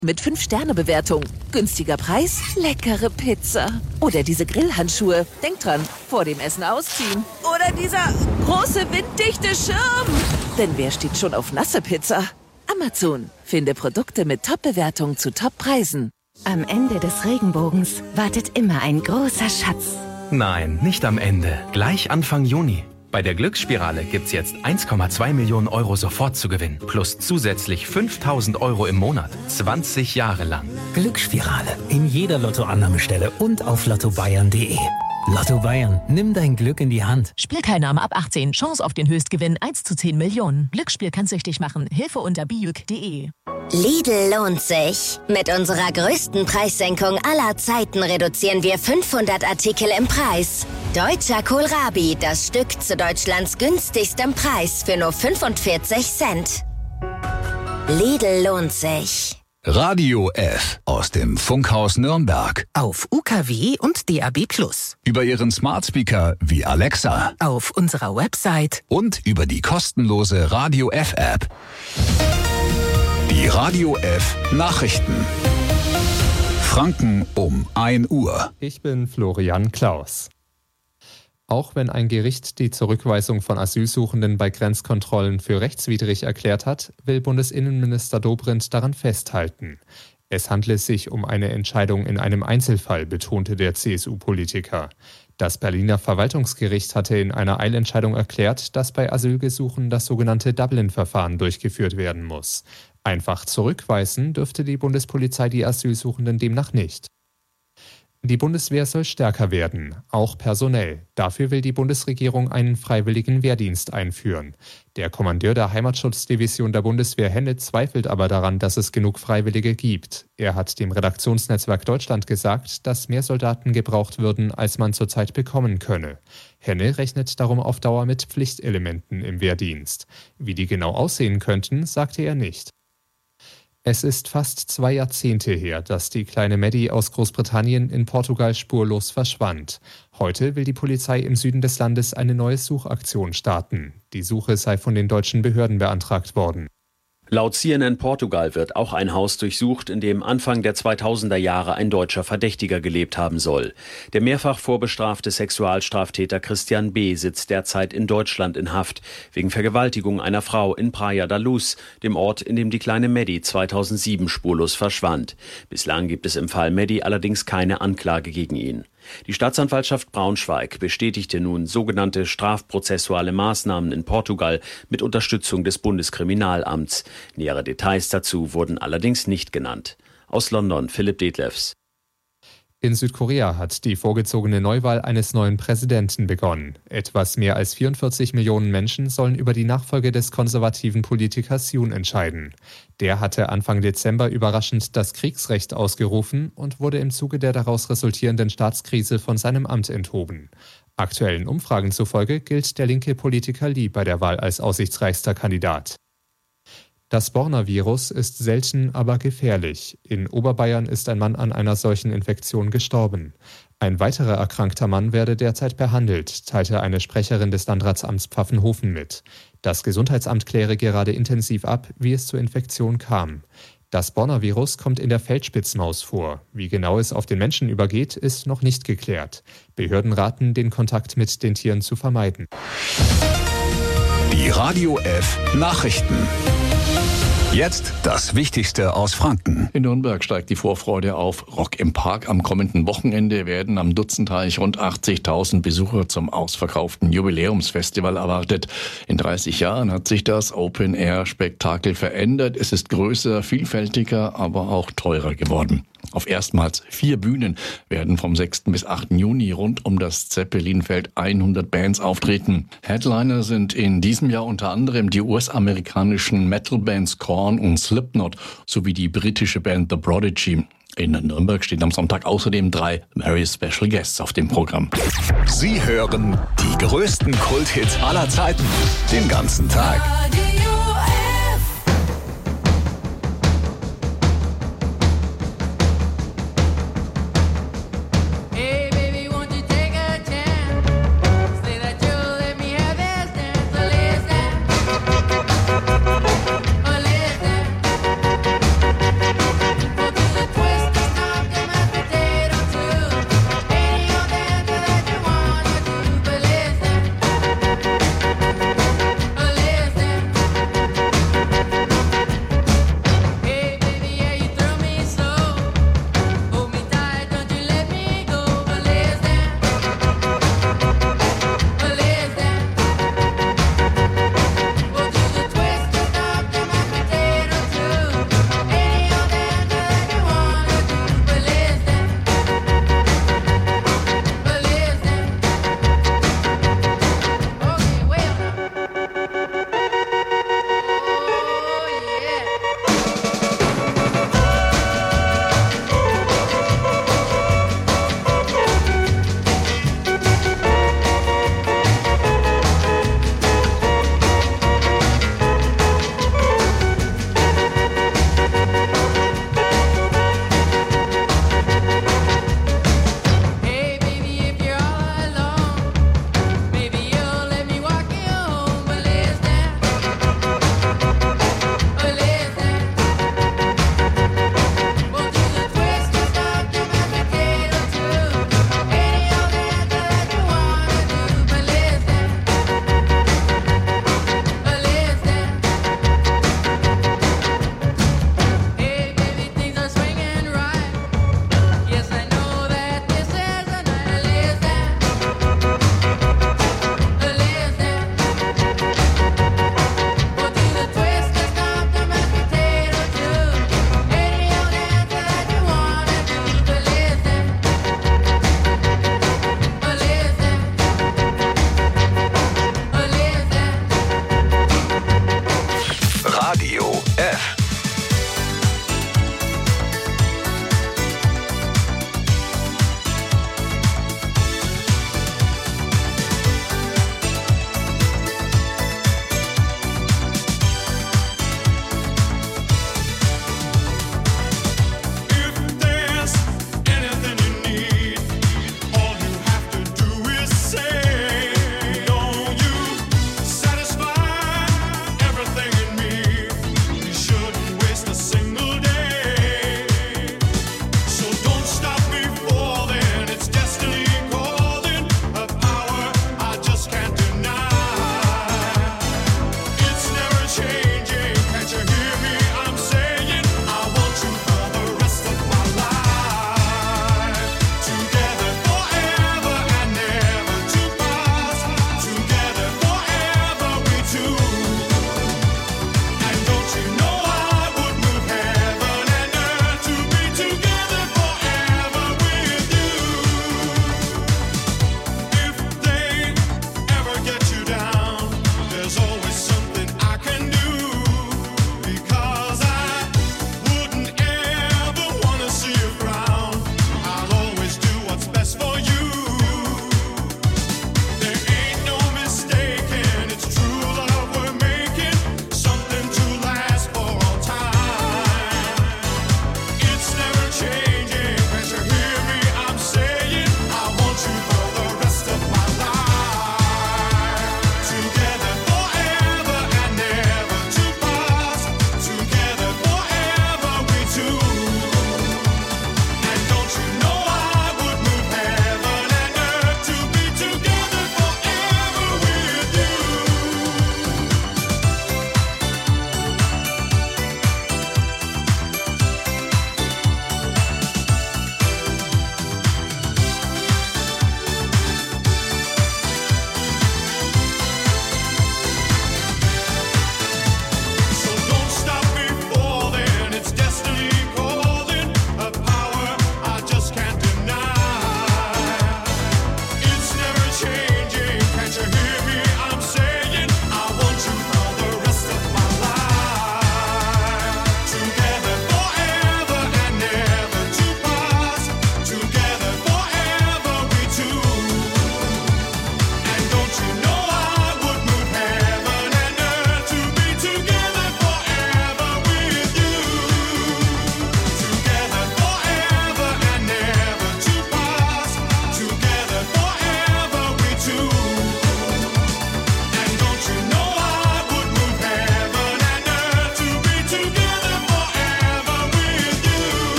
Mit 5-Sterne-Bewertung. Günstiger Preis, leckere Pizza. Oder diese Grillhandschuhe. Denkt dran, vor dem Essen ausziehen. Oder dieser große winddichte Schirm. Denn wer steht schon auf nasse Pizza? Amazon. Finde Produkte mit Top-Bewertung zu Top-Preisen. Am Ende des Regenbogens wartet immer ein großer Schatz. Nein, nicht am Ende. Gleich Anfang Juni. Bei der Glücksspirale gibt's jetzt 1,2 Millionen Euro sofort zu gewinnen. Plus zusätzlich 5.000 Euro im Monat. 20 Jahre lang. Glücksspirale. In jeder Lottoannahmestelle und auf lottobayern.de. Lotto Bayern. Nimm dein Glück in die Hand. Spielteilnahme ab 18. Chance auf den Höchstgewinn 1:10 Millionen. Glücksspiel kann süchtig machen. Hilfe unter bijuk.de. Lidl lohnt sich. Mit unserer größten Preissenkung aller Zeiten reduzieren wir 500 Artikel im Preis. Deutscher Kohlrabi, das Stück zu Deutschlands günstigstem Preis für nur 45 Cent. Lidl lohnt sich. Radio F aus dem Funkhaus Nürnberg. Auf UKW und DAB+. Über Ihren Smart Speaker wie Alexa. Auf unserer Website. Und über die kostenlose Radio F App. Die Radio F Nachrichten. Franken um 1 Uhr. Ich bin Florian Klaus. Auch wenn ein Gericht die Zurückweisung von Asylsuchenden bei Grenzkontrollen für rechtswidrig erklärt hat, will Bundesinnenminister Dobrindt daran festhalten. Es handle sich um eine Entscheidung in einem Einzelfall, betonte der CSU-Politiker. Das Berliner Verwaltungsgericht hatte in einer Eilentscheidung erklärt, dass bei Asylgesuchen das sogenannte Dublin-Verfahren durchgeführt werden muss. Einfach zurückweisen dürfte die Bundespolizei die Asylsuchenden demnach nicht. Die Bundeswehr soll stärker werden, auch personell. Dafür will die Bundesregierung einen freiwilligen Wehrdienst einführen. Der Kommandeur der Heimatschutzdivision der Bundeswehr Henne zweifelt aber daran, dass es genug Freiwillige gibt. Er hat dem Redaktionsnetzwerk Deutschland gesagt, dass mehr Soldaten gebraucht würden, als man zurzeit bekommen könne. Henne rechnet darum auf Dauer mit Pflichtelementen im Wehrdienst. Wie die genau aussehen könnten, sagte er nicht. Es ist fast 2 Jahrzehnte her, dass die kleine Maddie aus Großbritannien in Portugal spurlos verschwand. Heute will die Polizei im Süden des Landes eine neue Suchaktion starten. Die Suche sei von den deutschen Behörden beantragt worden. Laut CNN Portugal wird auch ein Haus durchsucht, in dem Anfang der 2000er Jahre ein deutscher Verdächtiger gelebt haben soll. Der mehrfach vorbestrafte Sexualstraftäter Christian B. sitzt derzeit in Deutschland in Haft, wegen Vergewaltigung einer Frau in Praia da Luz, dem Ort, in dem die kleine Maddie 2007 spurlos verschwand. Bislang gibt es im Fall Maddie allerdings keine Anklage gegen ihn. Die Staatsanwaltschaft Braunschweig bestätigte nun sogenannte strafprozessuale Maßnahmen in Portugal mit Unterstützung des Bundeskriminalamts. Nähere Details dazu wurden allerdings nicht genannt. Aus London Philipp Detlefs. In Südkorea hat die vorgezogene Neuwahl eines neuen Präsidenten begonnen. Etwas mehr als 44 Millionen Menschen sollen über die Nachfolge des konservativen Politikers Yoon entscheiden. Der hatte Anfang Dezember überraschend das Kriegsrecht ausgerufen und wurde im Zuge der daraus resultierenden Staatskrise von seinem Amt enthoben. Aktuellen Umfragen zufolge gilt der linke Politiker Lee bei der Wahl als aussichtsreichster Kandidat. Das Borna-Virus ist selten, aber gefährlich. In Oberbayern ist ein Mann an einer solchen Infektion gestorben. Ein weiterer erkrankter Mann werde derzeit behandelt, teilte eine Sprecherin des Landratsamts Pfaffenhofen mit. Das Gesundheitsamt kläre gerade intensiv ab, wie es zur Infektion kam. Das Borna-Virus kommt in der Feldspitzmaus vor. Wie genau es auf den Menschen übergeht, ist noch nicht geklärt. Behörden raten, den Kontakt mit den Tieren zu vermeiden. Die Radio F Nachrichten. Jetzt das Wichtigste aus Franken. In Nürnberg steigt die Vorfreude auf Rock im Park. Am kommenden Wochenende werden am Dutzendteich rund 80.000 Besucher zum ausverkauften Jubiläumsfestival erwartet. In 30 Jahren hat sich das Open-Air-Spektakel verändert. Es ist größer, vielfältiger, aber auch teurer geworden. Auf erstmals 4 Bühnen werden vom 6. bis 8. Juni rund um das Zeppelinfeld 100 Bands auftreten. Headliner sind in diesem Jahr unter anderem die US-amerikanischen Metal-Bands Korn und Slipknot sowie die britische Band The Prodigy. In Nürnberg stehen am Sonntag außerdem 3 Very Special Guests auf dem Programm. Sie hören die größten Kulthits aller Zeiten den ganzen Tag.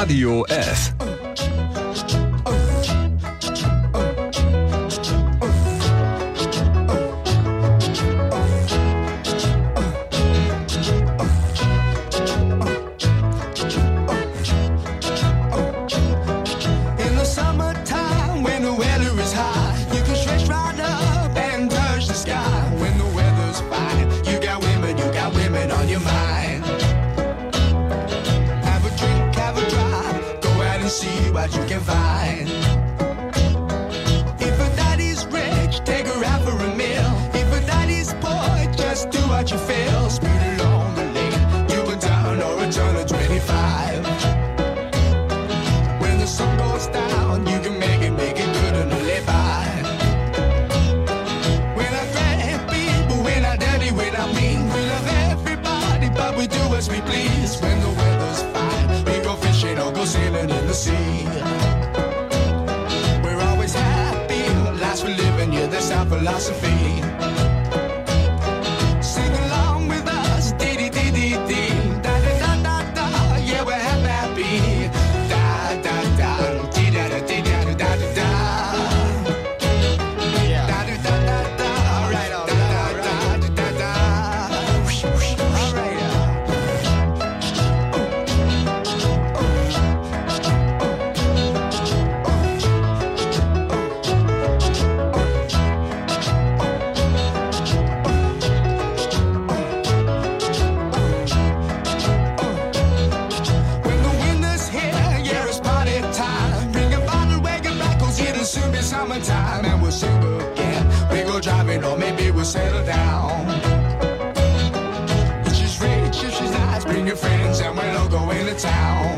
Radio F. Philosophy. Sing along with us, dee dee dee dee dee, da da da da da. Yeah, we're happy, da da da, dee da da dee da da da da. Yeah. Da da da da da. All right, all right, da da da da. All right. Summertime and we'll sing again. We go driving or maybe we'll settle down. If she's rich, if she's nice, bring your friends and we'll all go into town.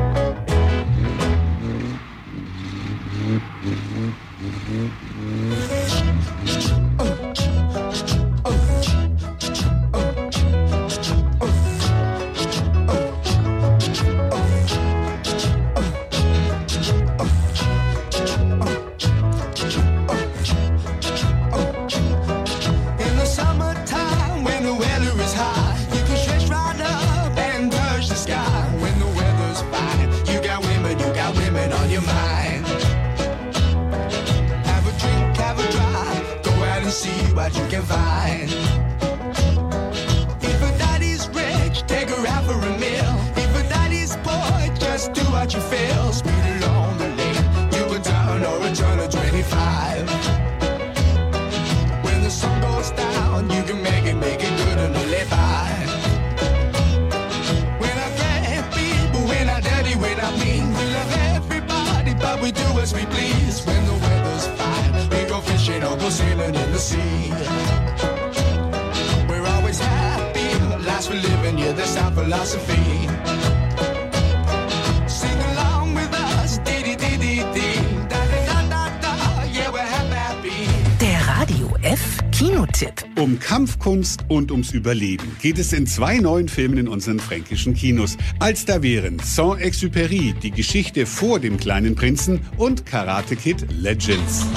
Um Kampfkunst und ums Überleben geht es in 2 neuen Filmen in unseren fränkischen Kinos. Als da wären Saint-Exupéry, die Geschichte vor dem kleinen Prinzen und Karate Kid Legends.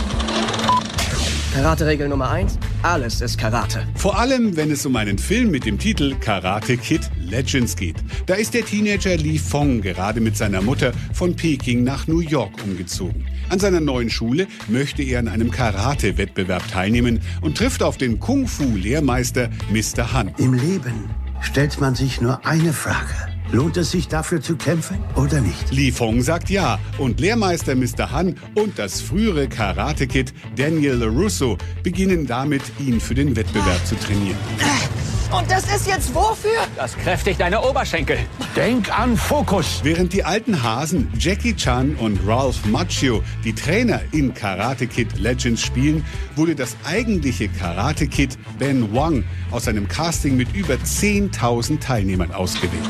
Karate-Regel Nummer 1, alles ist Karate. Vor allem, wenn es um einen Film mit dem Titel Karate Kid Legends geht. Da ist der Teenager Li Fong gerade mit seiner Mutter von Peking nach New York umgezogen. An seiner neuen Schule möchte er an einem Karate-Wettbewerb teilnehmen und trifft auf den Kung-Fu-Lehrmeister Mr. Han. Im Leben stellt man sich nur eine Frage. Lohnt es sich dafür zu kämpfen oder nicht? Li Fong sagt ja und Lehrmeister Mr. Han und das frühere Karate-Kid Daniel LaRusso beginnen damit, ihn für den Wettbewerb zu trainieren. Und das ist jetzt wofür? Das kräftigt deine Oberschenkel. Denk an Fokus. Während die alten Hasen Jackie Chan und Ralph Macchio die Trainer in Karate Kid Legends spielen, wurde das eigentliche Karate Kid Ben Wang aus einem Casting mit über 10.000 Teilnehmern ausgewählt.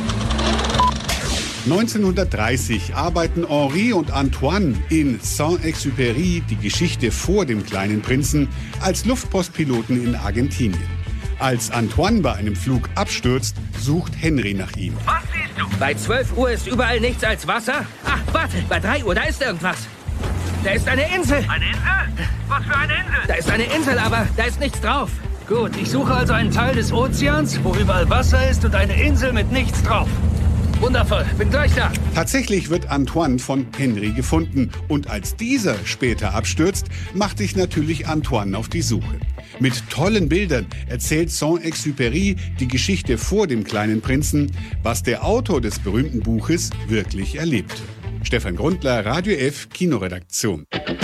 1930 arbeiten Henri und Antoine in Saint-Exupéry, die Geschichte vor dem kleinen Prinzen, als Luftpostpiloten in Argentinien. Als Antoine bei einem Flug abstürzt, sucht Henry nach ihm. Was siehst du? Bei 12 Uhr ist überall nichts als Wasser. Ach, warte, bei 3 Uhr, da ist irgendwas. Da ist eine Insel. Eine Insel? Was für eine Insel? Da ist eine Insel, aber da ist nichts drauf. Gut, ich suche also einen Teil des Ozeans, wo überall Wasser ist und eine Insel mit nichts drauf. Wundervoll, bin gleich da. Tatsächlich wird Antoine von Henry gefunden. Und als dieser später abstürzt, macht sich natürlich Antoine auf die Suche. Mit tollen Bildern erzählt Saint-Exupéry die Geschichte vor dem kleinen Prinzen, was der Autor des berühmten Buches wirklich erlebte. Stefan Grundler, Radio F, Kinoredaktion.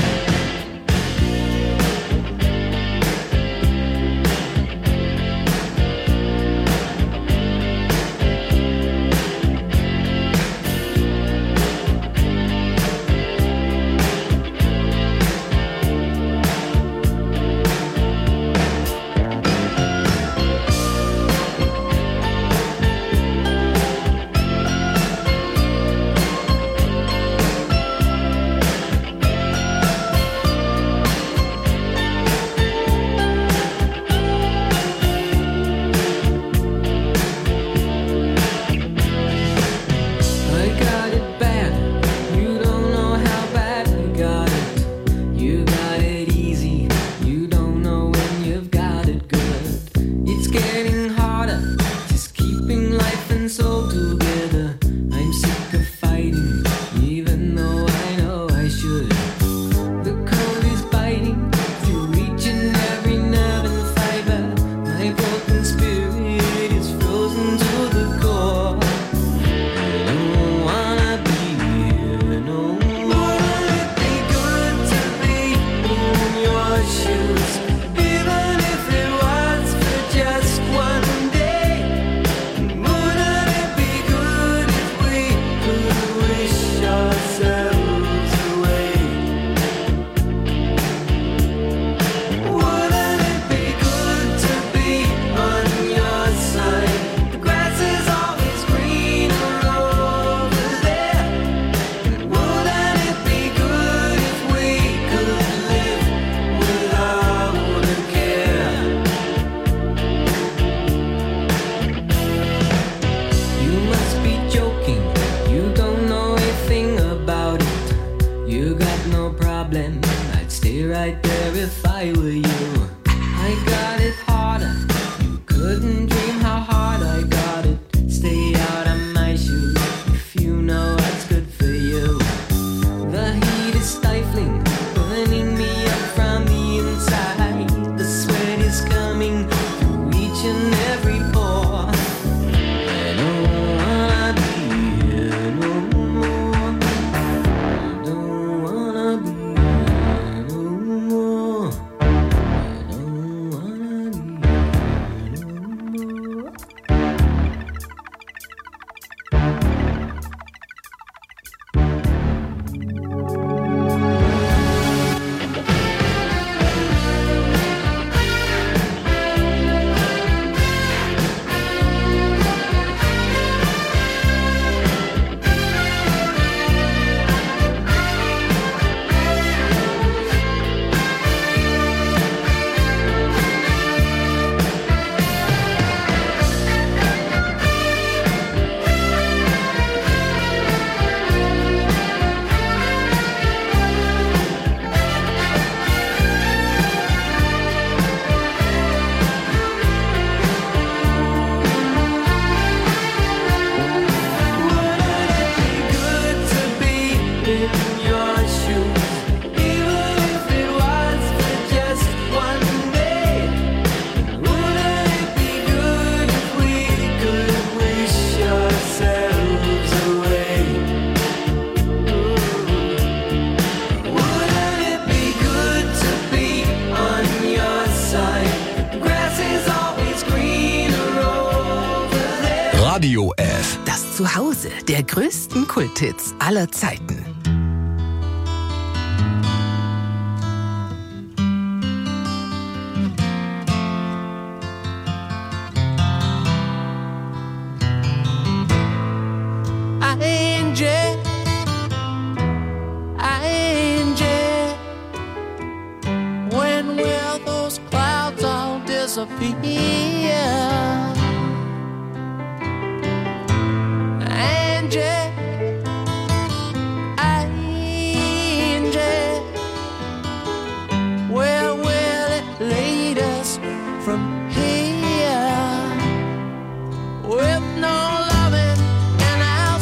Radio F. Das Zuhause der größten Kulthits aller Zeiten. When will those clouds all disappear? From here, with no loving and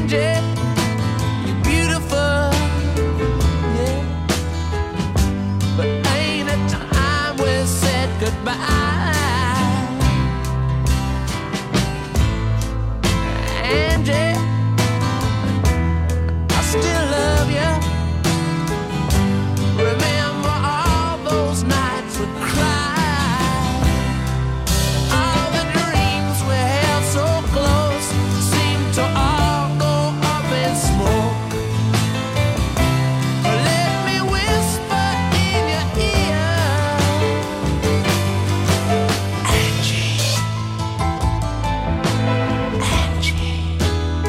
Angie, you're beautiful, yeah. But ain't it time we said goodbye? Angie, I still love you. Remember all those nights we cried. All the dreams we held so close seem to all go up in smoke. Let me whisper in your ear, Angie, Angie.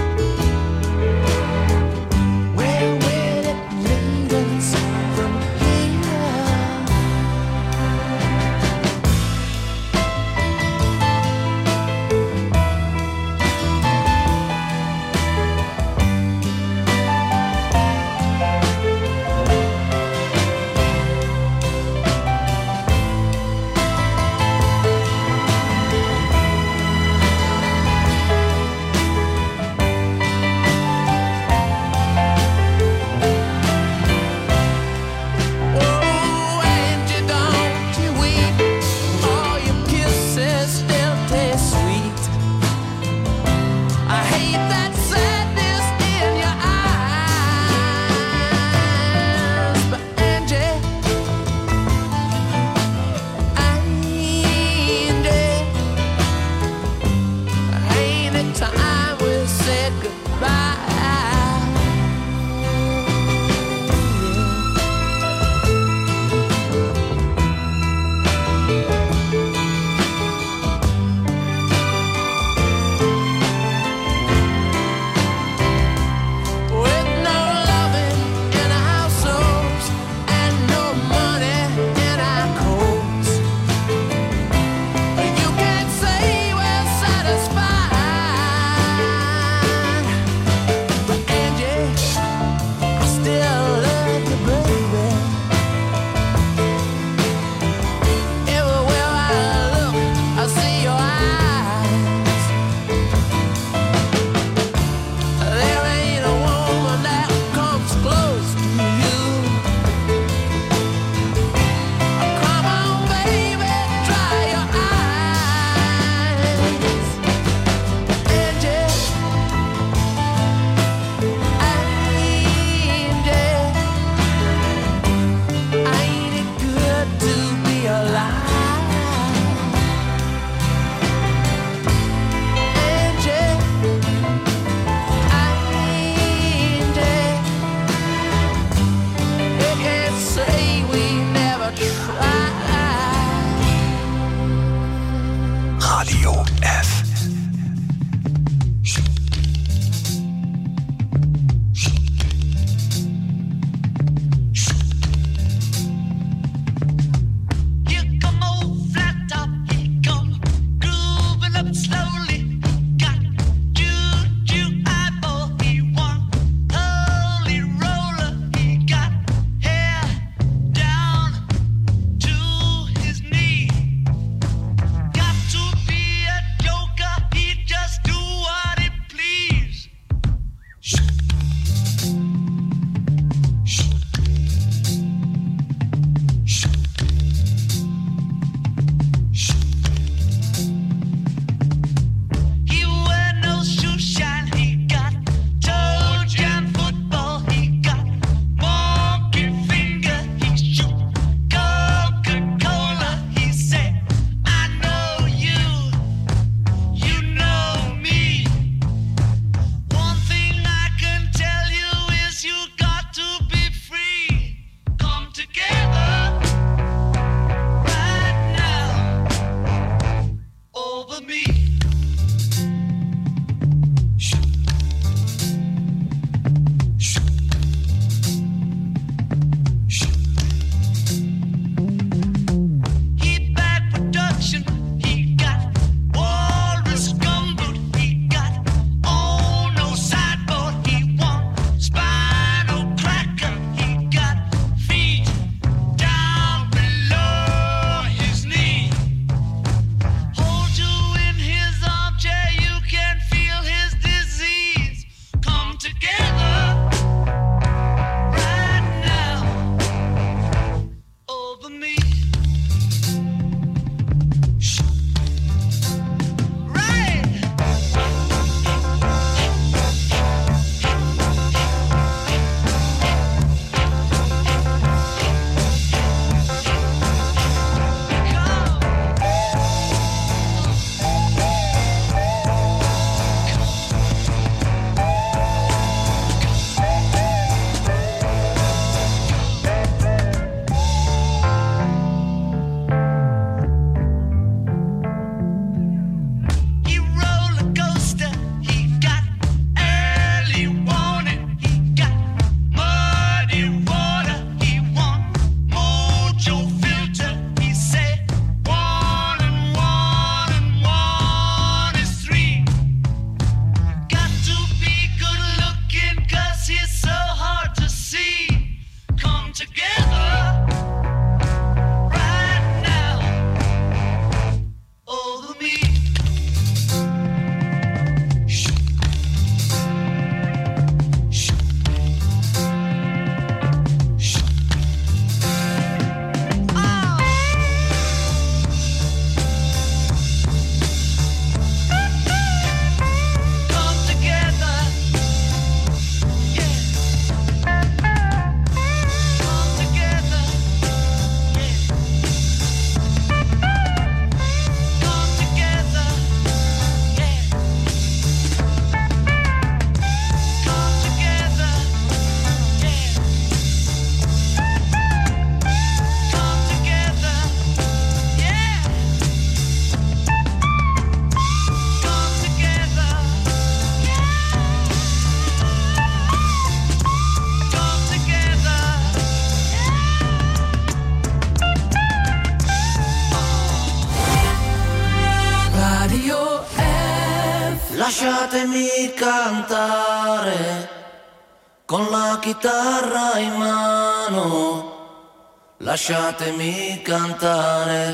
Lasciatemi cantare con la chitarra in mano, lasciatemi cantare,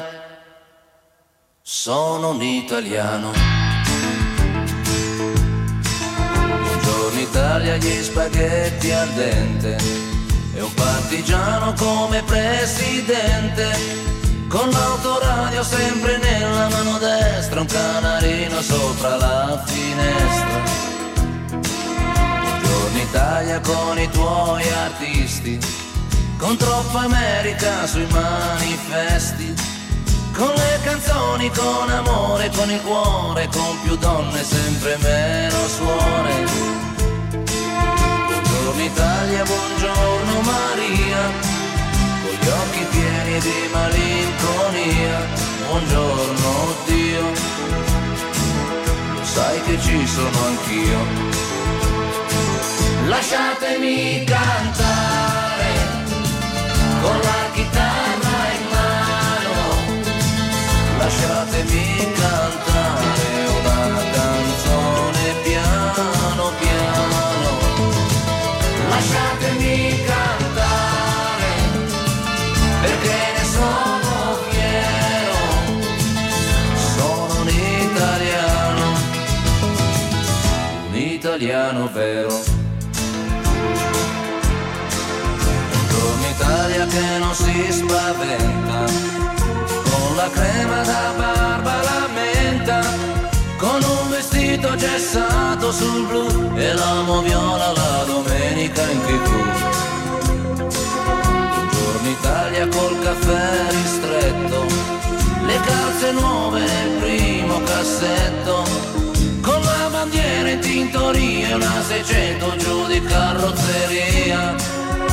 sono un italiano. Buongiorno Italia, gli spaghetti al dente e un partigiano come presidente, con l'autoradio sempre nella mano destra, un canarino sopra la finestra. Buongiorno Italia con i tuoi artisti, con troppa America sui manifesti, con le canzoni, con amore, con il cuore, con più donne, sempre meno suore. Buongiorno Italia, buongiorno Maria, con gli occhi pieni di malinconia, buongiorno Dio, lo sai che ci sono anch'io. Lasciatemi cantare con la chitarra in mano, lasciatemi cantare una canzone piano piano, lasciatemi cantare perché ne sono fiero, sono un italiano vero. Italia che non si spaventa, con la crema da barba la menta, con un vestito gessato sul blu e l'amo viola la domenica in TV. Buongiorno Italia col caffè ristretto, le calze nuove nel primo cassetto, con la bandiera in tintoria e una 600 giù di carrozzeria.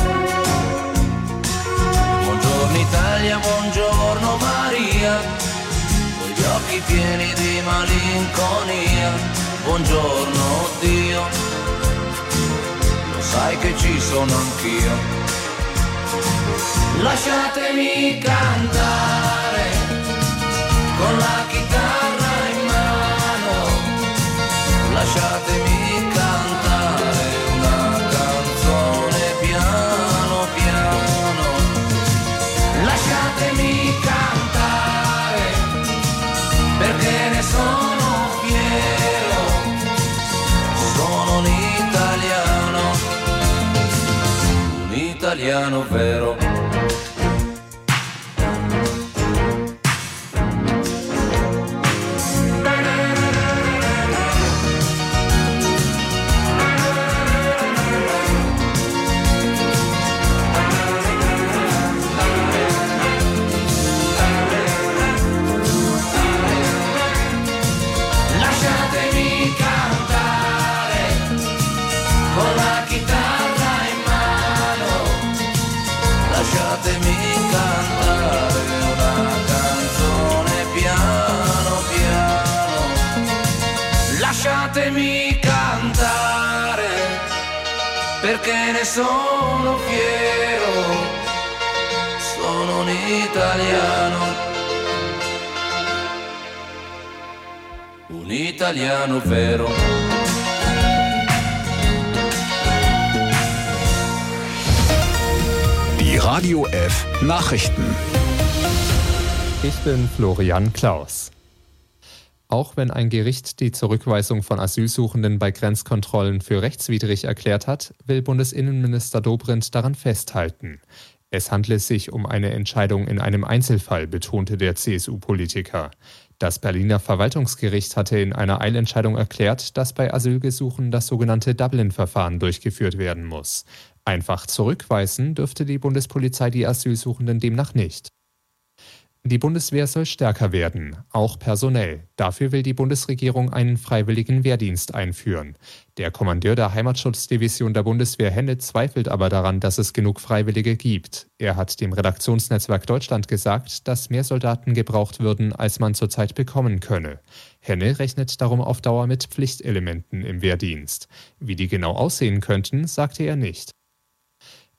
Buongiorno Italia, buongiorno Maria, con gli occhi pieni di malinconia, buongiorno Dio, lo sai che ci sono anch'io. Lasciatemi cantare con la chitarra in mano, lasciatemi cantare una canzone piano piano, lasciatemi cantare perché ne sono fiero, sono un italiano vero. Lasciatemi cantare perché ne sono fiero, sono un italiano vero. Die Radio F Nachrichten. Ich bin Florian Klaus. Auch wenn ein Gericht die Zurückweisung von Asylsuchenden bei Grenzkontrollen für rechtswidrig erklärt hat, will Bundesinnenminister Dobrindt daran festhalten. Es handle sich um eine Entscheidung in einem Einzelfall, betonte der CSU-Politiker. Das Berliner Verwaltungsgericht hatte in einer Eilentscheidung erklärt, dass bei Asylgesuchen das sogenannte Dublin-Verfahren durchgeführt werden muss. Einfach zurückweisen dürfte die Bundespolizei die Asylsuchenden demnach nicht. Die Bundeswehr soll stärker werden, auch personell. Dafür will die Bundesregierung einen freiwilligen Wehrdienst einführen. Der Kommandeur der Heimatschutzdivision der Bundeswehr Henne zweifelt aber daran, dass es genug Freiwillige gibt. Er hat dem Redaktionsnetzwerk Deutschland gesagt, dass mehr Soldaten gebraucht würden, als man zurzeit bekommen könne. Henne rechnet darum auf Dauer mit Pflichtelementen im Wehrdienst. Wie die genau aussehen könnten, sagte er nicht.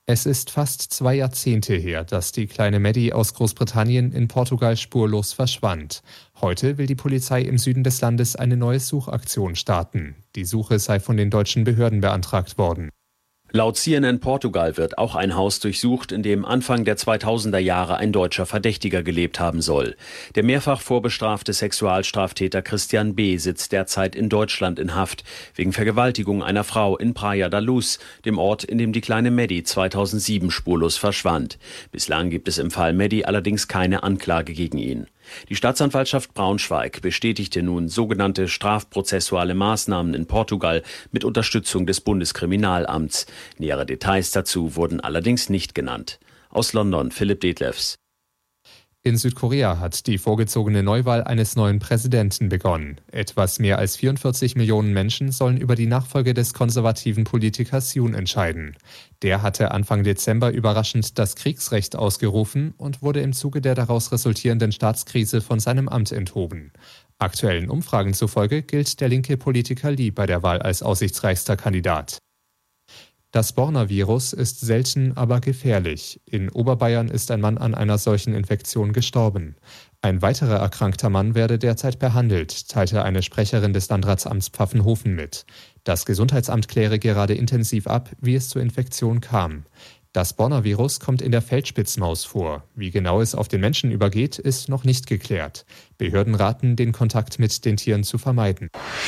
Es ist fast 2 Jahrzehnte her, dass die kleine Maddie aus Großbritannien in Portugal spurlos verschwand. Heute will die Polizei im Süden des Landes eine neue Suchaktion starten. Die Suche sei von den deutschen Behörden beantragt worden. Laut CNN Portugal wird auch ein Haus durchsucht, in dem Anfang der 2000er Jahre ein deutscher Verdächtiger gelebt haben soll. Der mehrfach vorbestrafte Sexualstraftäter Christian B. sitzt derzeit in Deutschland in Haft, wegen Vergewaltigung einer Frau in Praia da Luz, dem Ort, in dem die kleine Maddie 2007 spurlos verschwand. Bislang gibt es im Fall Maddie allerdings keine Anklage gegen ihn. Die Staatsanwaltschaft Braunschweig bestätigte nun sogenannte strafprozessuale Maßnahmen in Portugal mit Unterstützung des Bundeskriminalamts. Nähere Details dazu wurden allerdings nicht genannt. Aus London Philipp Detlefs. In Südkorea hat die vorgezogene Neuwahl eines neuen Präsidenten begonnen. Etwas mehr als 44 Millionen Menschen sollen über die Nachfolge des konservativen Politikers Yoon entscheiden. Der hatte Anfang Dezember überraschend das Kriegsrecht ausgerufen und wurde im Zuge der daraus resultierenden Staatskrise von seinem Amt enthoben. Aktuellen Umfragen zufolge gilt der linke Politiker Lee bei der Wahl als aussichtsreichster Kandidat. Das Borna-Virus ist selten, aber gefährlich. In Oberbayern ist ein Mann an einer solchen Infektion gestorben. Ein weiterer erkrankter Mann werde derzeit behandelt, teilte eine Sprecherin des Landratsamts Pfaffenhofen mit. Das Gesundheitsamt kläre gerade intensiv ab, wie es zur Infektion kam. Das Borna-Virus kommt in der Feldspitzmaus vor. Wie genau es auf den Menschen übergeht, ist noch nicht geklärt. Behörden raten, den Kontakt mit den Tieren zu vermeiden.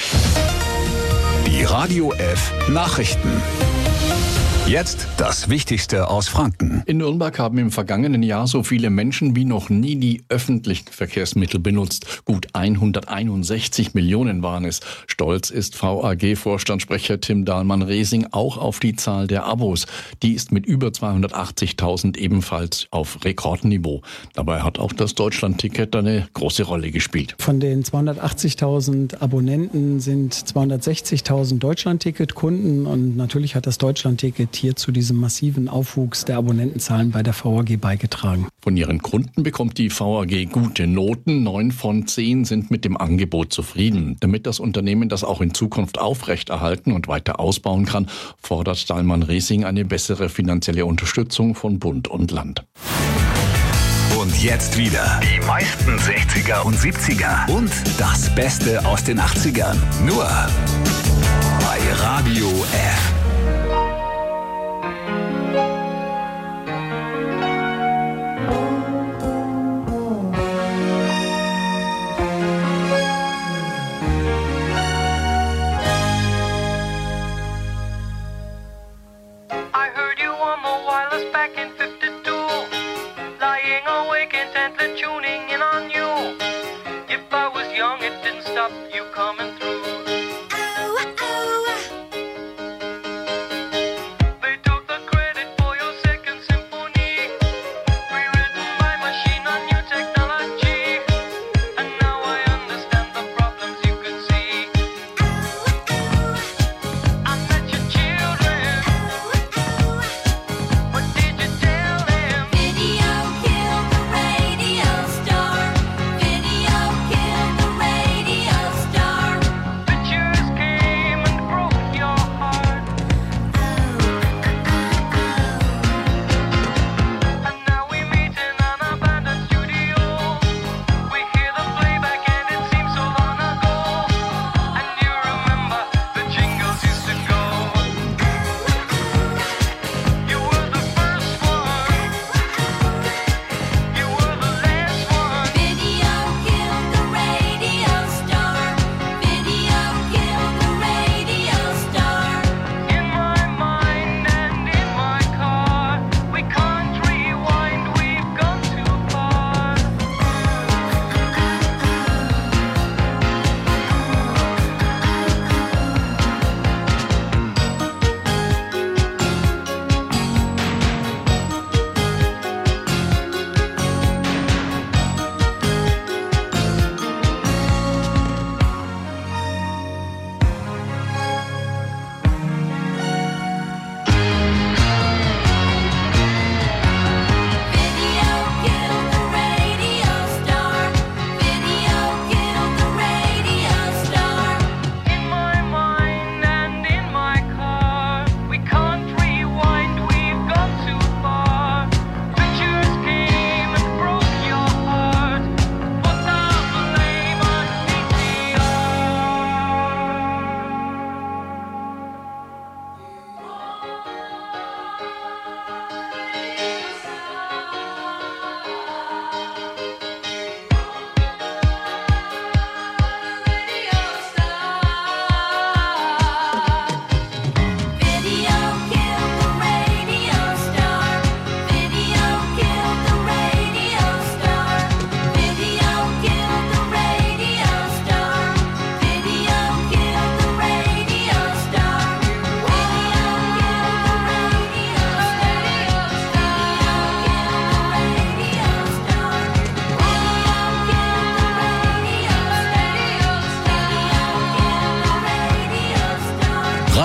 Die Radio F Nachrichten. Jetzt das Wichtigste aus Franken. In Nürnberg haben im vergangenen Jahr so viele Menschen wie noch nie die öffentlichen Verkehrsmittel benutzt. Gut 161 Millionen waren es. Stolz ist VAG-Vorstandssprecher Tim Dahlmann-Resing auch auf die Zahl der Abos. Die ist mit über 280.000 ebenfalls auf Rekordniveau. Dabei hat auch das Deutschlandticket eine große Rolle gespielt. Von den 280.000 Abonnenten sind 260.000 Deutschlandticket-Kunden und natürlich hat das Deutschlandticket hier zu diesem massiven Aufwuchs der Abonnentenzahlen bei der VAG beigetragen. Von ihren Kunden bekommt die VAG gute Noten. 9 von 10 sind mit dem Angebot zufrieden. Damit das Unternehmen das auch in Zukunft aufrechterhalten und weiter ausbauen kann, fordert Dahlmann-Resing eine bessere finanzielle Unterstützung von Bund und Land. Und jetzt wieder die meisten 60er und 70er und das Beste aus den 80ern. Nur bei Radio F. Radio star.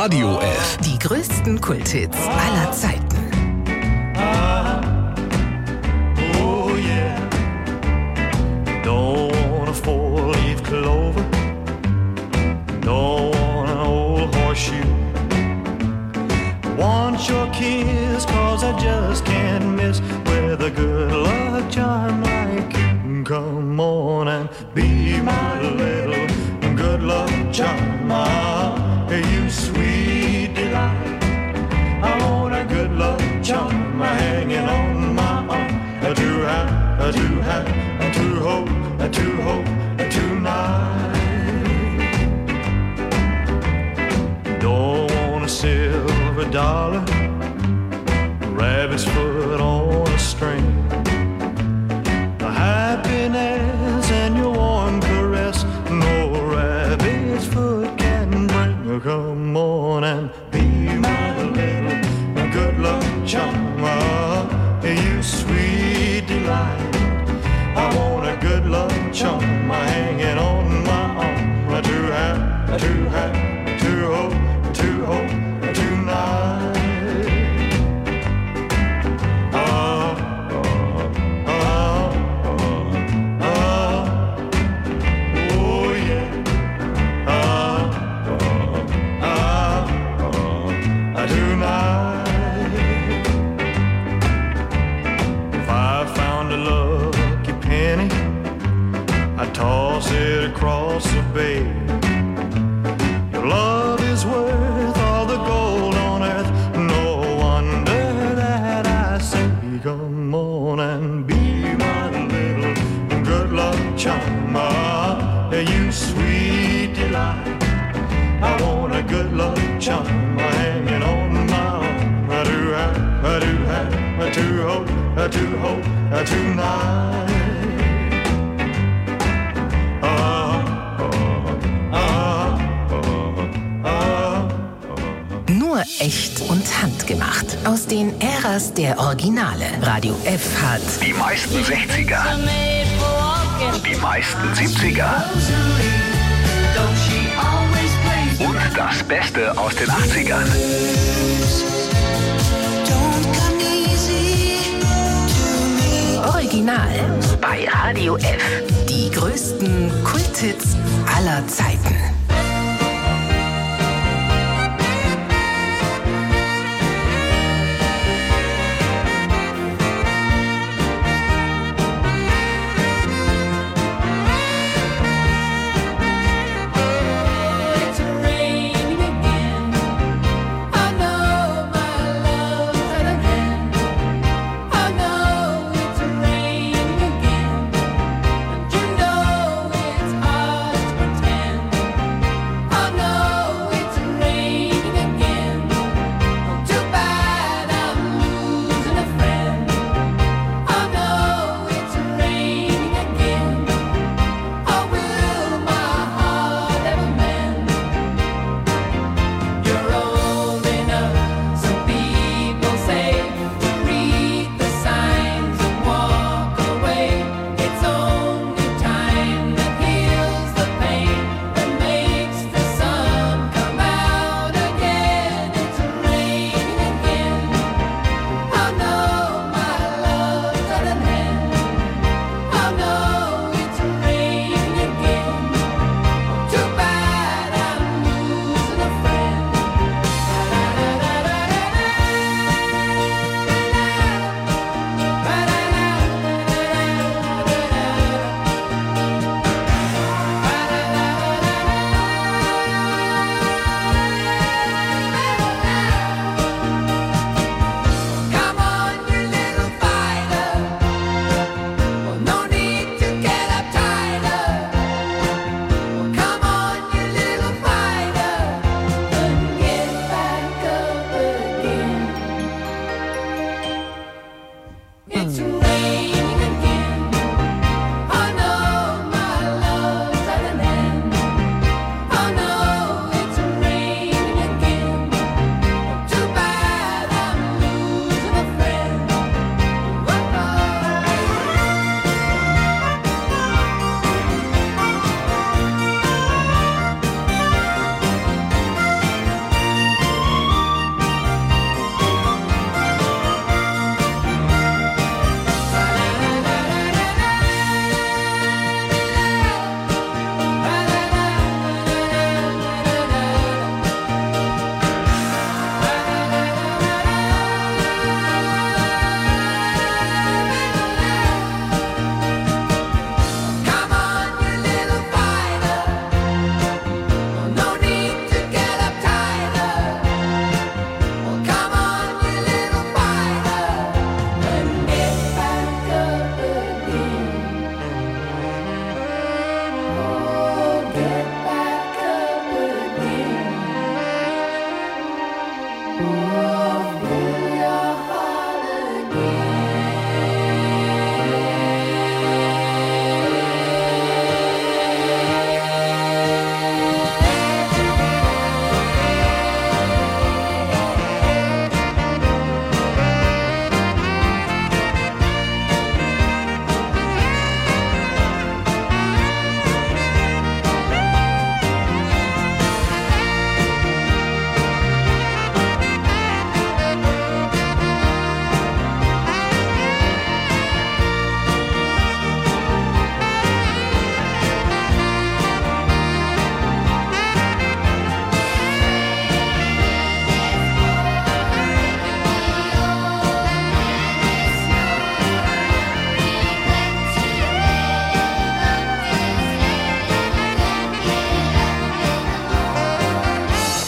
Radio F. Die größten Kulthits aller Zeiten. Oh yeah. Don't want a four-leaf clover. Don't want an old horseshoe. Want your kiss, cause I just can't miss with a good luck charm like you. Come on and be my little good luck charm. You sweet delight. I want a good luck charm hanging on my arm. To have, to hope tonight. Don't want a silver dollar, rabbit's foot on a string. The happiness and your warm caress, no rabbit's foot can bring. Come on and be my little good luck charm. You sweet delight. I want a good luck charm hanging on my arm. To hope tonight. Oh yeah. Tonight. If I found a lucky penny, I'd toss it across the bay. Your love is worth all the gold on earth. No wonder that I say, come on and be my little good luck charm. You sweet delight. I want a good luck charm hanging on my arm. I do hope tonight. Nur echt und handgemacht. Aus den Äras der Originale. Radio F hat die meisten 60er, die meisten 70er und das Beste aus den 80ern. Original bei Radio F. Die größten Kulthits aller Zeiten.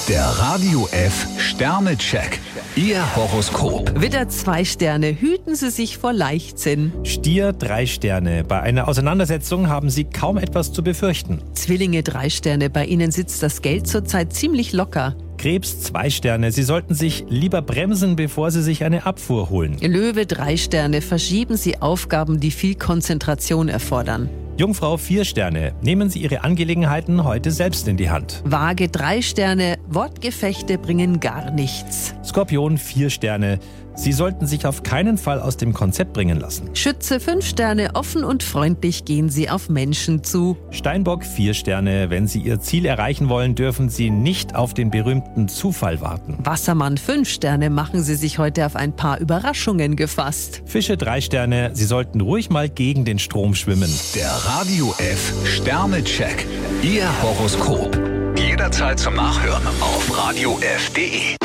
Der Radio F Sternecheck. Ihr Horoskop. Widder 2 Sterne, hüten Sie sich vor Leichtsinn. Stier 3 Sterne. Bei einer Auseinandersetzung haben Sie kaum etwas zu befürchten. Zwillinge 3 Sterne, bei Ihnen sitzt das Geld zurzeit ziemlich locker. Krebs 2 Sterne. Sie sollten sich lieber bremsen, bevor Sie sich eine Abfuhr holen. Löwe 3 Sterne, verschieben Sie Aufgaben, die viel Konzentration erfordern. Jungfrau 4 Sterne. Nehmen Sie Ihre Angelegenheiten heute selbst in die Hand. Waage 3 Sterne, Wortgefechte bringen gar nichts. Skorpion 4 Sterne. Sie sollten sich auf keinen Fall aus dem Konzept bringen lassen. Schütze 5 Sterne, offen und freundlich gehen Sie auf Menschen zu. Steinbock 4 Sterne. Wenn Sie Ihr Ziel erreichen wollen, dürfen Sie nicht auf den berühmten Zufall warten. Wassermann 5 Sterne, machen Sie sich heute auf ein paar Überraschungen gefasst. Fische 3 Sterne. Sie sollten ruhig mal gegen den Strom schwimmen. Der Radio F Sternecheck. Ihr Horoskop. Jederzeit zum Nachhören auf radiof.de.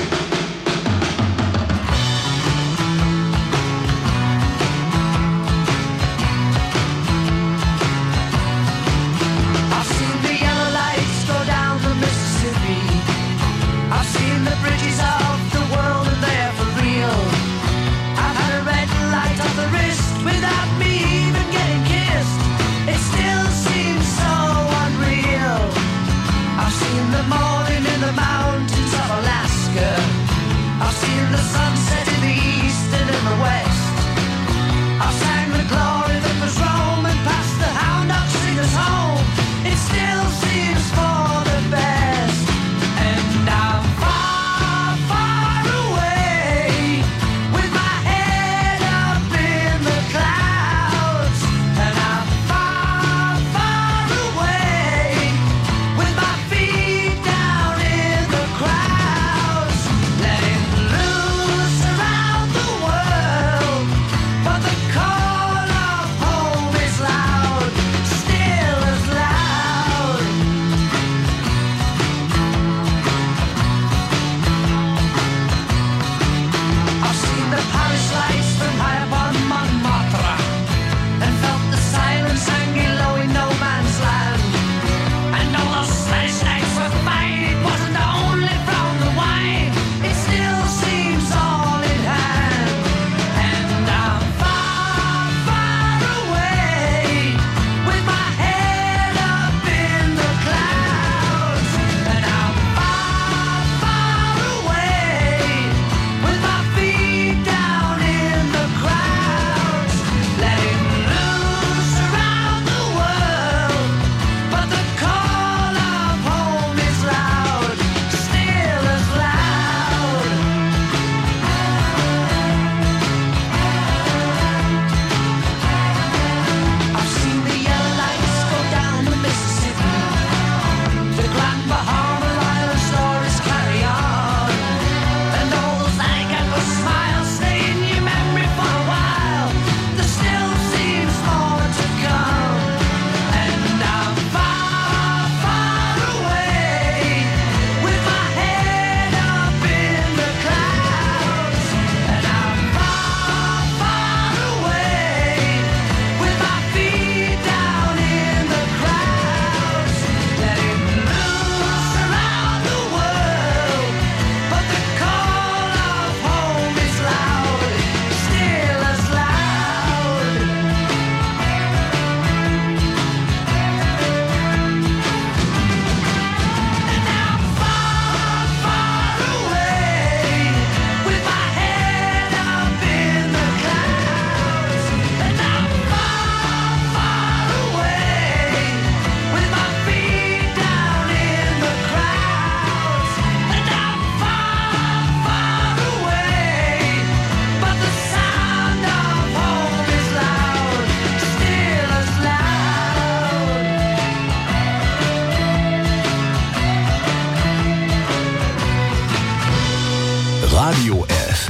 Radio F.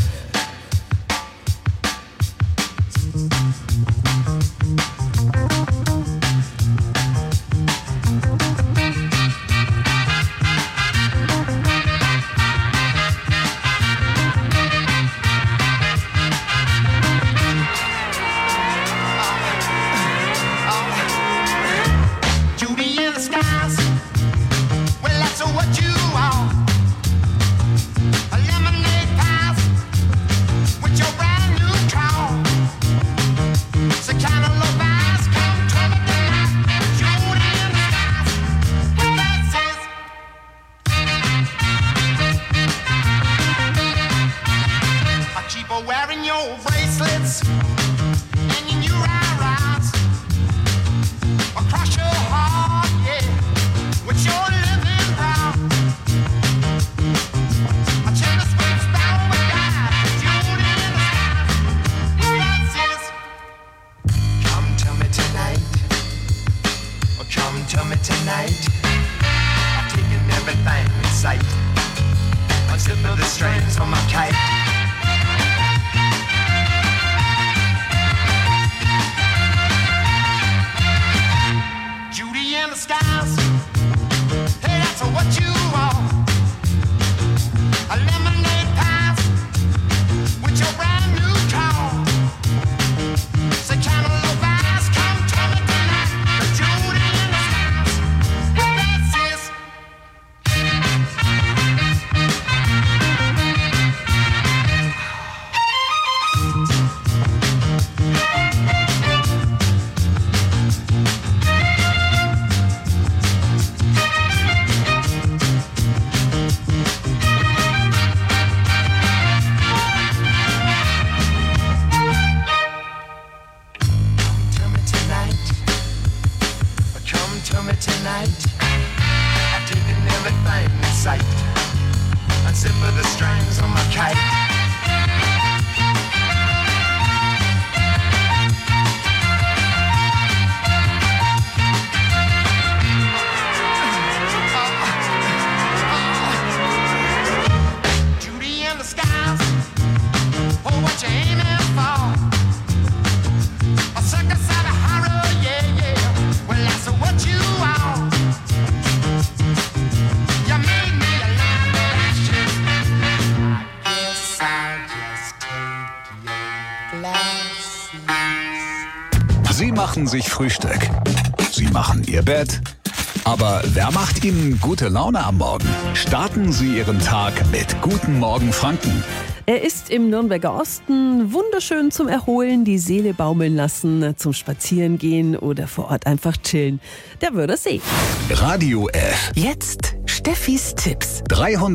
Judy in the skies. Well, that's what you are. cheap for wearing your bracelets and your new ride-rides across your heart, yeah, with your living proud. I tell the sweet sparrow with God, Judy in the sky. God says, come to me tonight, or come to me tonight. I've taken everything in sight. Unzip the strings on my kite. Judy in the skies. Hey, that's what you are. A lemonade pass with your brand new car. Say, Cantaloupe eyes, come to me tonight. Judy in the skies. That's it. Come to me tonight. I've taken everything in sight. Unzip the strings on my kite. Judy in the skies. Oh, what you aiming for? A circus of a horror, yeah, yeah. Well, that's what you are. You made me a lamb that I should. I guess I'll just take your glasses. Sie machen sich Frühstück. Sie machen Ihr Bett. Aber wer macht Ihnen gute Laune am Morgen? Starten Sie Ihren Tag mit Guten Morgen Franken. Er ist im Nürnberger Osten, wunderschön zum Erholen, die Seele baumeln lassen, zum Spazierengehen oder vor Ort einfach chillen. Der Wörthersee. Radio F. Jetzt Steffis Tipps.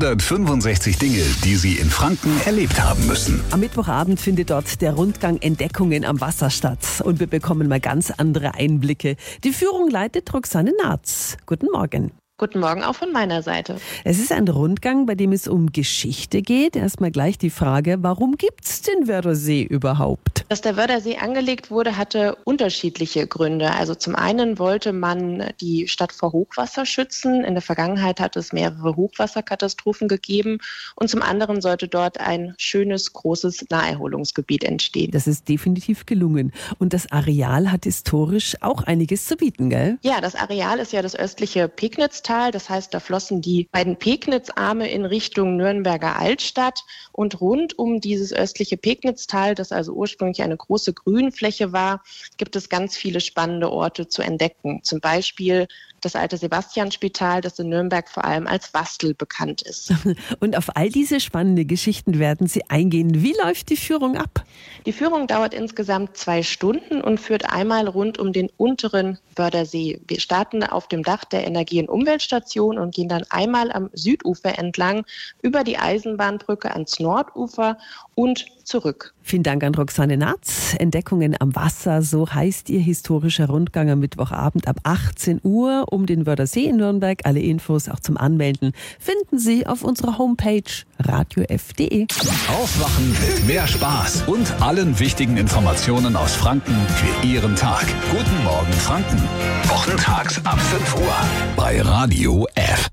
365 Dinge, die Sie in Franken erlebt haben müssen. Am Mittwochabend findet dort der Rundgang Entdeckungen am Wasser statt. Und wir bekommen mal ganz andere Einblicke. Die Führung leitet Roxanne Naatz. Guten Morgen. Guten Morgen auch von meiner Seite. Es ist ein Rundgang, bei dem es um Geschichte geht. Erstmal gleich die Frage, warum gibt's den Wörthersee überhaupt? Dass der Wörthersee angelegt wurde, hatte unterschiedliche Gründe. Also zum einen wollte man die Stadt vor Hochwasser schützen. In der Vergangenheit hat es mehrere Hochwasserkatastrophen gegeben. Und zum anderen sollte dort ein schönes, großes Naherholungsgebiet entstehen. Das ist definitiv gelungen. Und das Areal hat historisch auch einiges zu bieten, gell? Ja, das Areal ist ja das östliche Pegnitz. Das heißt, da flossen die beiden Pegnitzarme in Richtung Nürnberger Altstadt. Und rund um dieses östliche Pegnitztal, das also ursprünglich eine große Grünfläche war, gibt es ganz viele spannende Orte zu entdecken. Zum Beispiel das alte Sebastianspital, das in Nürnberg vor allem als Wastel bekannt ist. Und auf all diese spannenden Geschichten werden Sie eingehen. Wie läuft die Führung ab? Die Führung dauert insgesamt 2 Stunden und führt einmal rund um den unteren Wörthersee. Wir starten auf dem Dach der Energie- und Umweltstation und gehen dann einmal am Südufer entlang über die Eisenbahnbrücke ans Nordufer und zurück. Vielen Dank an Roxanne Naatz. Entdeckungen am Wasser, so heißt Ihr historischer Rundgang am Mittwochabend ab 18 Uhr um den Wörthersee in Nürnberg. Alle Infos auch zum Anmelden finden Sie auf unserer Homepage radiof.de. Aufwachen mit mehr Spaß und allen wichtigen Informationen aus Franken für Ihren Tag. Guten Morgen Franken. Wochentags ab 5 Uhr bei Radio F.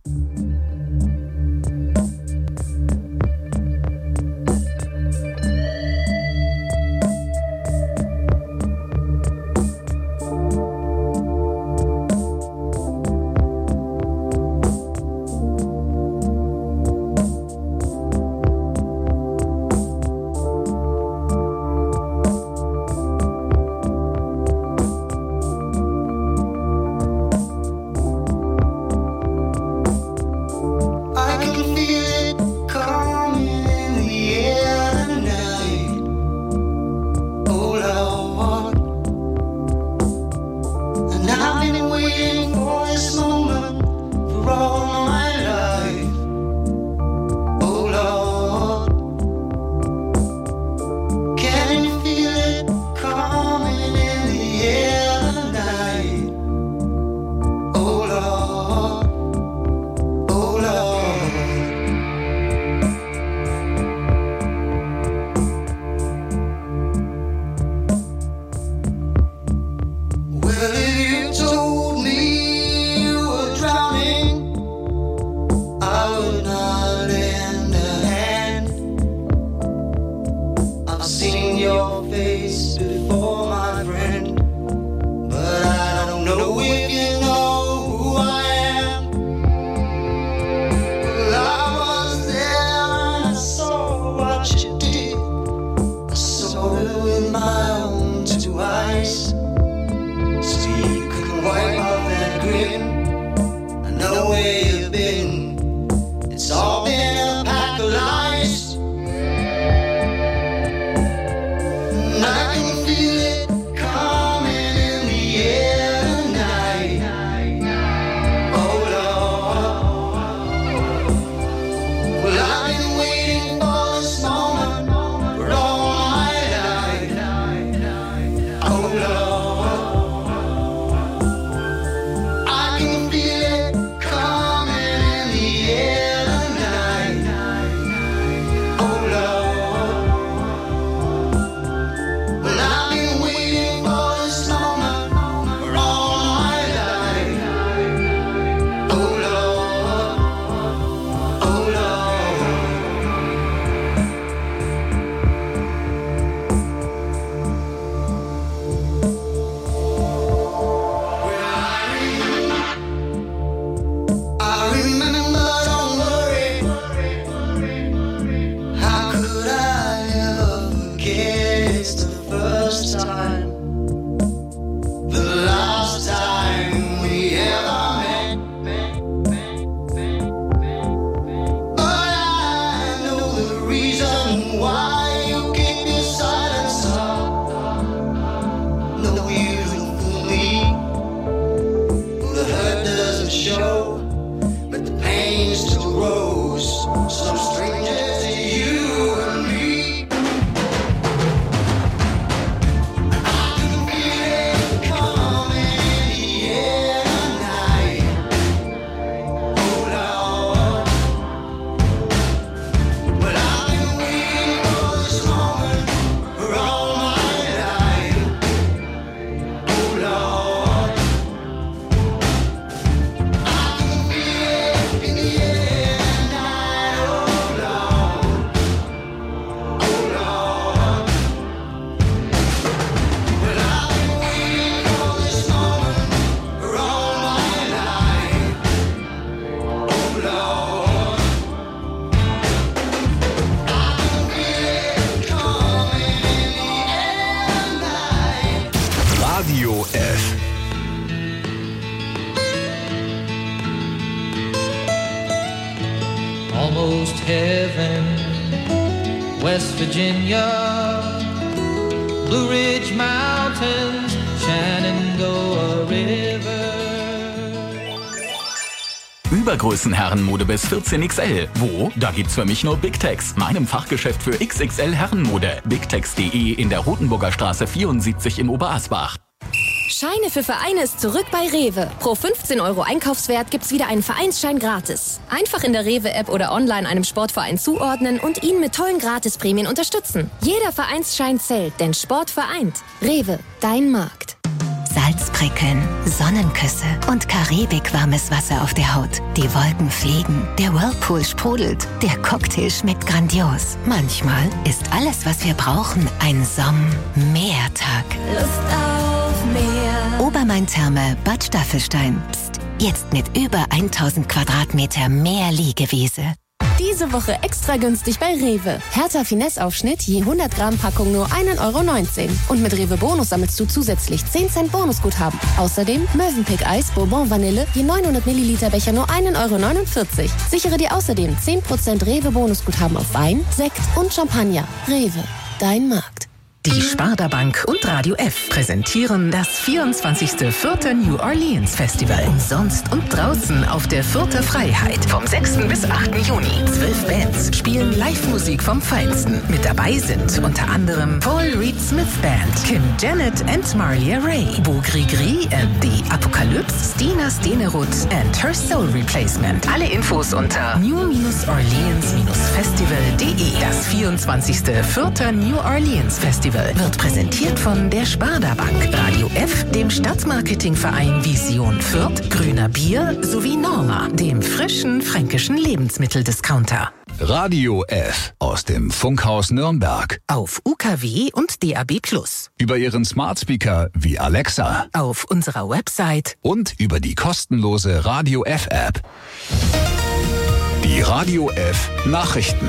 Radio F. Almost heaven, West Virginia, Blue Ridge Mountains, Shenandoah River. Übergrößenherrenmode bis 14XL. Wo? Da gibt's für mich nur Big Tex, meinem Fachgeschäft für XXL Herrenmode. bigtex.de in der Rotenburger Straße 74 in Oberasbach. Scheine für Vereine ist zurück bei Rewe. Pro 15 € Einkaufswert gibt's wieder einen Vereinsschein gratis. Einfach in der Rewe-App oder online einem Sportverein zuordnen und ihn mit tollen Gratisprämien unterstützen. Jeder Vereinsschein zählt, denn Sport vereint. Rewe, dein Markt. Salzprickeln, Sonnenküsse und karibikwarmes Wasser auf der Haut. Die Wolken fliegen, der Whirlpool sprudelt, der Cocktail schmeckt grandios. Manchmal ist alles, was wir brauchen, ein Sommermeertag. Lust auf mehr. Obermain-Therme Bad Staffelstein. Psst, jetzt mit über 1000 Quadratmeter mehr Liegewiese. Diese Woche extra günstig bei Rewe. Hertha Finesse-Aufschnitt je 100 Gramm Packung nur 1,19 €. Und mit Rewe Bonus sammelst du zusätzlich 10 Cent Bonusguthaben. Außerdem Mövenpick Eis Bourbon Vanille je 900 Milliliter Becher nur 1,49 €. Sichere dir außerdem 10% Rewe Bonusguthaben auf Wein, Sekt und Champagner. Rewe, dein Markt. Die Sparda Bank und Radio F präsentieren das 24. Fürther New Orleans Festival. Umsonst und draußen auf der Fürther Freiheit. Vom 6. bis 8. Juni. 12 Bands spielen Live-Musik vom Feinsten. Mit dabei sind unter anderem Paul Reed Smith Band, Kim Janet and Marlia Ray, Beau Grigri and the Apocalypse, Stina Stenerud and Her Soul Replacement. Alle Infos unter new-orleans-festival.de. Das 24. Fürther New Orleans Festival wird präsentiert von der Sparda Bank, Radio F, dem Stadtmarketingverein Vision Fürth, Grüner Bier sowie Norma, dem frischen fränkischen Lebensmitteldiscounter. Radio F aus dem Funkhaus Nürnberg. Auf UKW und DAB+. Über Ihren Smart Speaker wie Alexa. Auf unserer Website. Und über die kostenlose Radio F App. Die Radio F Nachrichten.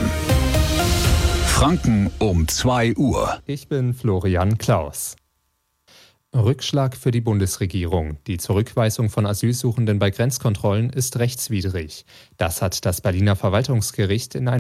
Franken um 2 Uhr. Ich bin Florian Klaus. Rückschlag für die Bundesregierung. Die Zurückweisung von Asylsuchenden bei Grenzkontrollen ist rechtswidrig. Das hat das Berliner Verwaltungsgericht in einer